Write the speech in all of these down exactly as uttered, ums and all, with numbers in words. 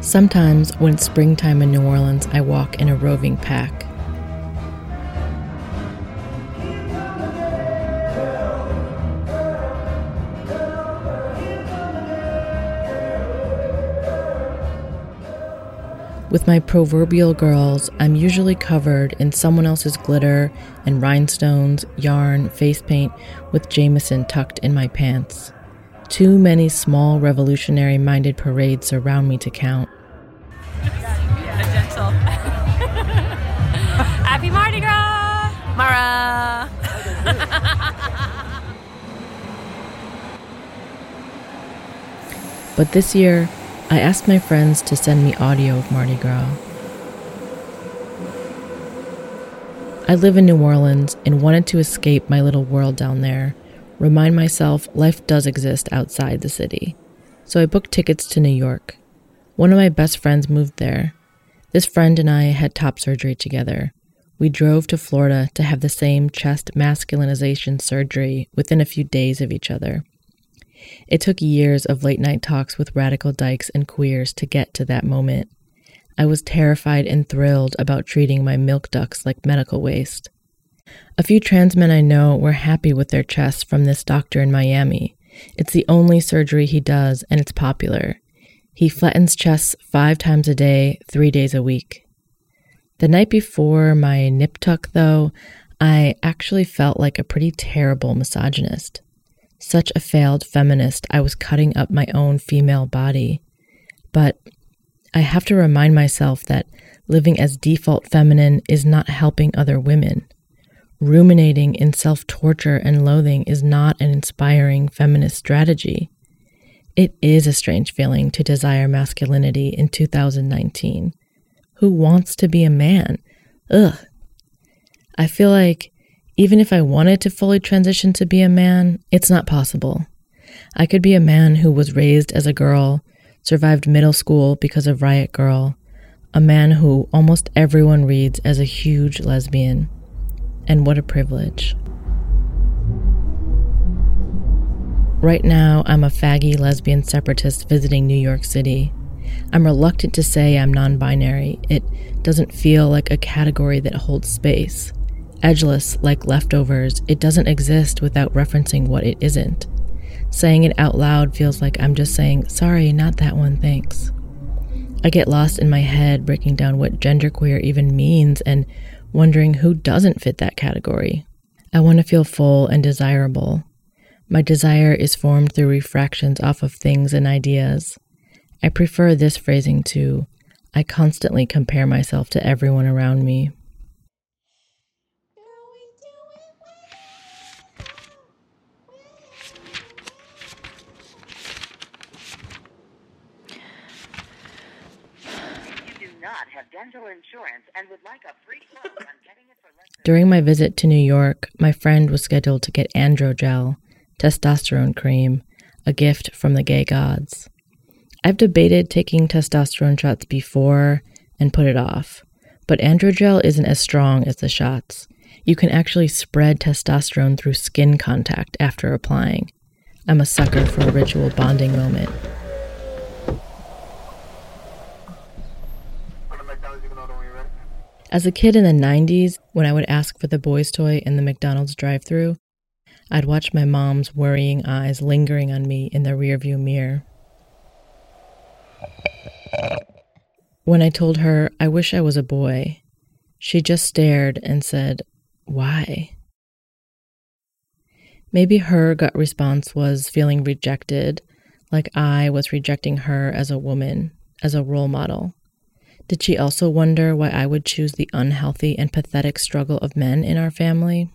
Sometimes, when it's springtime in New Orleans, I walk in a roving pack. With my proverbial girls, I'm usually covered in someone else's glitter and rhinestones, yarn, face paint, with Jameson tucked in my pants. Too many small revolutionary-minded parades surround me to count. A gentle. Happy Mardi Gras! Mara! But this year, I asked my friends to send me audio of Mardi Gras. I live in New Orleans and wanted to escape my little world down there, remind myself life does exist outside the city. So I booked tickets to New York. One of my best friends moved there. This friend and I had top surgery together. We drove to Florida to have the same chest masculinization surgery within a few days of each other. It took years of late-night talks with radical dykes and queers to get to that moment. I was terrified and thrilled about treating my milk ducts like medical waste. A few trans men I know were happy with their chests from this doctor in Miami. It's the only surgery he does, and it's popular. He flattens chests five times a day, three days a week. The night before my nip tuck, though, I actually felt like a pretty terrible misogynist. Such a failed feminist, I was cutting up my own female body. But I have to remind myself that living as default feminine is not helping other women. Ruminating in self-torture and loathing is not an inspiring feminist strategy. It is a strange feeling to desire masculinity in two thousand nineteen. Who wants to be a man? Ugh. I feel like even if I wanted to fully transition to be a man, it's not possible. I could be a man who was raised as a girl, survived middle school because of Riot Girl, a man who almost everyone reads as a huge lesbian. And what a privilege. Right now, I'm a faggy lesbian separatist visiting New York City. I'm reluctant to say I'm non-binary. It doesn't feel like a category that holds space. Edgeless, like leftovers, it doesn't exist without referencing what it isn't. Saying it out loud feels like I'm just saying, sorry, not that one, thanks. I get lost in my head breaking down what genderqueer even means and wondering who doesn't fit that category. I want to feel full and desirable. My desire is formed through refractions off of things and ideas. I prefer this phrasing to, I constantly compare myself to everyone around me. Have dental insurance and would like a free quote on getting it for less than... During my visit to New York, my friend was scheduled to get androgel, testosterone cream, a gift from the gay gods. I've debated taking testosterone shots before and put it off, but androgel isn't as strong as the shots. You can actually spread testosterone through skin contact after applying. I'm a sucker for a ritual bonding moment. As a kid in the nineties, when I would ask for the boys' toy in the McDonald's drive-thru, I'd watch my mom's worrying eyes lingering on me in the rearview mirror. When I told her I wish I was a boy, she just stared and said, "Why?" Maybe her gut response was feeling rejected, like I was rejecting her as a woman, as a role model. Did she also wonder why I would choose the unhealthy and pathetic struggle of men in our family?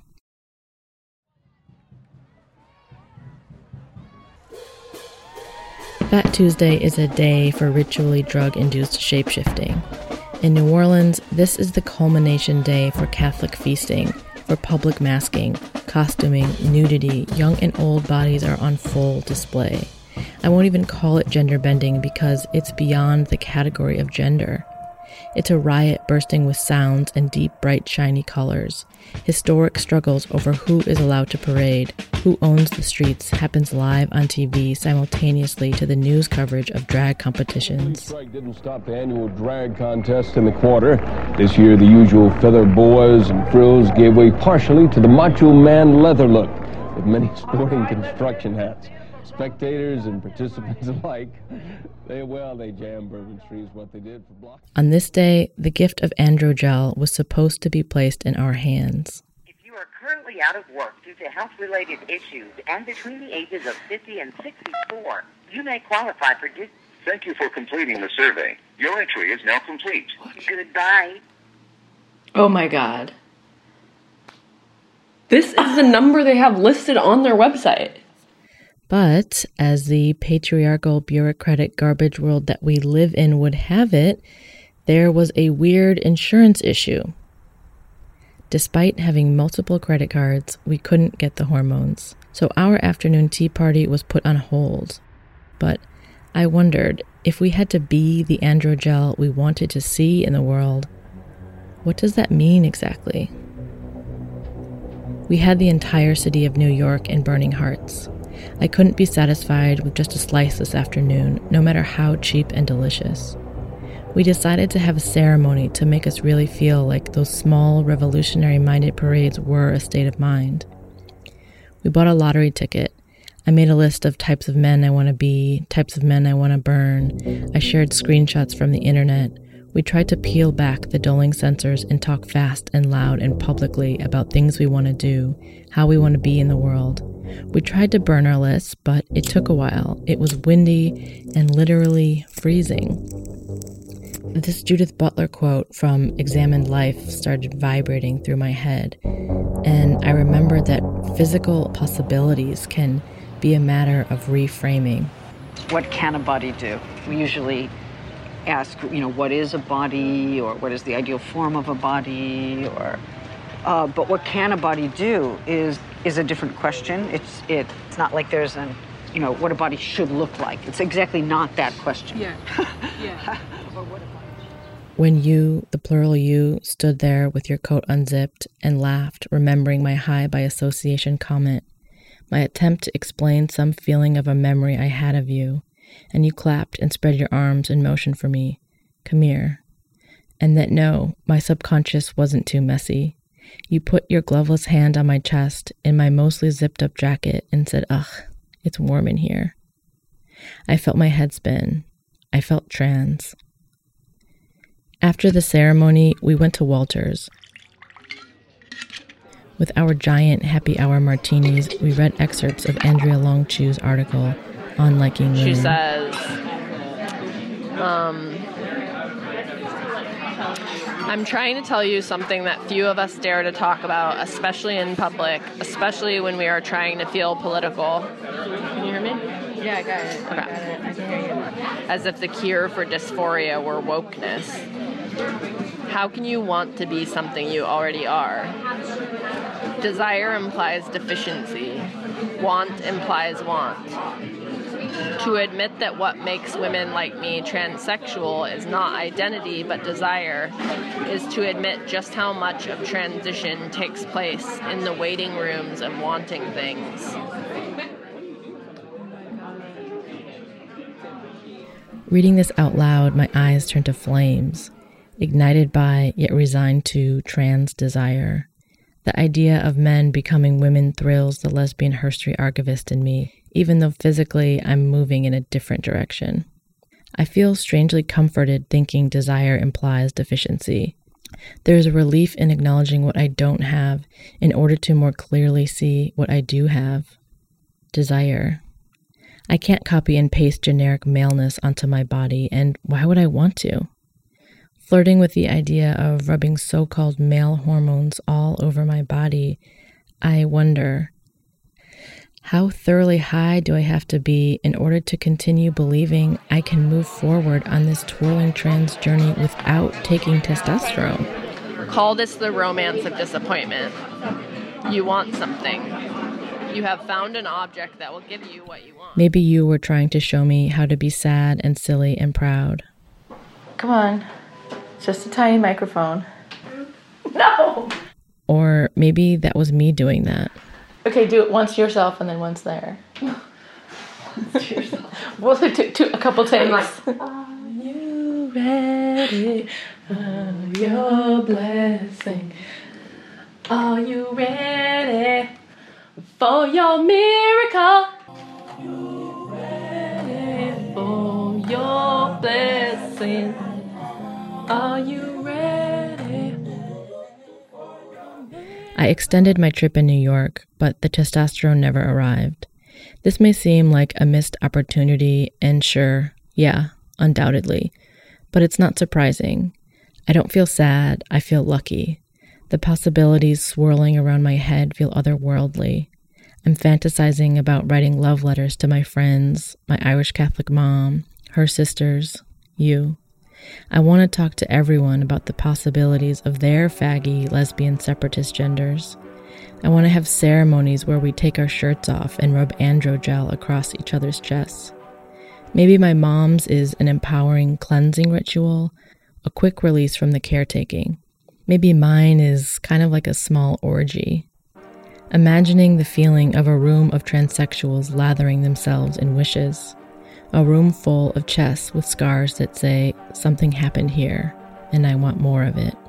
Fat Tuesday is a day for ritually drug-induced shapeshifting. In New Orleans, this is the culmination day for Catholic feasting, for public masking, costuming, nudity. Young and old bodies are on full display. I won't even call it gender bending because it's beyond the category of gender. It's a riot bursting with sounds and deep, bright, shiny colors. Historic struggles over who is allowed to parade. Who Owns the Streets happens live on T V simultaneously to the news coverage of drag competitions. Strike didn't stop the annual drag contest in the quarter. This year, the usual feather boas and frills gave way partially to the Macho Man leather look, with many sporting construction hats. Spectators and participants alike, they, well, they jammed Bourbon Street is what they did for blocks. On this day, the gift of androgel was supposed to be placed in our hands. If you are currently out of work due to health-related issues and between the ages of fifty and sixty-four, you may qualify for dis- Thank you for completing the survey. Your entry is now complete. Goodbye. Oh my God. This is the number they have listed on their website. But, as the patriarchal, bureaucratic garbage world that we live in would have it, there was a weird insurance issue. Despite having multiple credit cards, we couldn't get the hormones, so our afternoon tea party was put on hold. But I wondered, if we had to be the androgel we wanted to see in the world, what does that mean exactly? We had the entire city of New York in burning hearts. I couldn't be satisfied with just a slice this afternoon, no matter how cheap and delicious. We decided to have a ceremony to make us really feel like those small, revolutionary-minded parades were a state of mind. We bought a lottery ticket. I made a list of types of men I want to be, types of men I want to burn. I shared screenshots from the internet. We tried to peel back the dulling sensors and talk fast and loud and publicly about things we want to do, how we want to be in the world. We tried to burn our lists, but it took a while. It was windy and literally freezing. This Judith Butler quote from Examined Life started vibrating through my head, and I remembered that physical possibilities can be a matter of reframing. What can a body do? We usually ask, you know, what is a body, or what is the ideal form of a body, or uh, but what can a body do is is a different question. It's it, it's not like there's an, you know, what a body should look like. It's exactly not that question. Yeah. Yeah. When you, the plural you, stood there with your coat unzipped and laughed, remembering my high by association comment, my attempt to explain some feeling of a memory I had of you, and you clapped and spread your arms in motion for me, come here. And that no, my subconscious wasn't too messy. You put your gloveless hand on my chest in my mostly zipped up jacket and said, ugh, it's warm in here. I felt my head spin. I felt trans. After the ceremony, we went to Walter's. With our giant happy hour martinis, we read excerpts of Andrea Longchu's article on liking women. She says, um, I'm trying to tell you something that few of us dare to talk about, especially in public, especially when we are trying to feel political. Can you hear me? Yeah, I got it. Okay. I got it. I can hear you. As if the cure for dysphoria were wokeness. How can you want to be something you already are? Desire implies deficiency. Want implies want. To admit that what makes women like me transsexual is not identity but desire is to admit just how much of transition takes place in the waiting rooms and wanting things. Reading this out loud, my eyes turned to flames, ignited by, yet resigned to, trans desire. The idea of men becoming women thrills the lesbian herstory archivist in me, even though physically I'm moving in a different direction. I feel strangely comforted thinking desire implies deficiency. There's a relief in acknowledging what I don't have in order to more clearly see what I do have. Desire. I can't copy and paste generic maleness onto my body, and why would I want to? Flirting with the idea of rubbing so-called male hormones all over my body, I wonder, how thoroughly high do I have to be in order to continue believing I can move forward on this twirling trans journey without taking testosterone? Call this the romance of disappointment. You want something. You have found an object that will give you what you want. Maybe you were trying to show me how to be sad and silly and proud. Come on. It's just a tiny microphone. No! Or maybe that was me doing that. Okay, do it once to yourself and then once there. Once to yourself. We'll do two, two, a couple takes. Like, are you ready for your blessing? Are you ready for your miracle? You ready for your blessing? Are you ready? I extended my trip in New York, but the testosterone never arrived. This may seem like a missed opportunity, and sure, yeah, undoubtedly, but it's not surprising. I don't feel sad, I feel lucky. The possibilities swirling around my head feel otherworldly. I'm fantasizing about writing love letters to my friends, my Irish Catholic mom, her sisters, you. I want to talk to everyone about the possibilities of their faggy, lesbian, separatist genders. I want to have ceremonies where we take our shirts off and rub androgel across each other's chests. Maybe my mom's is an empowering cleansing ritual, a quick release from the caretaking. Maybe mine is kind of like a small orgy. Imagining the feeling of a room of transsexuals lathering themselves in wishes. A room full of chests with scars that say, something happened here, and I want more of it.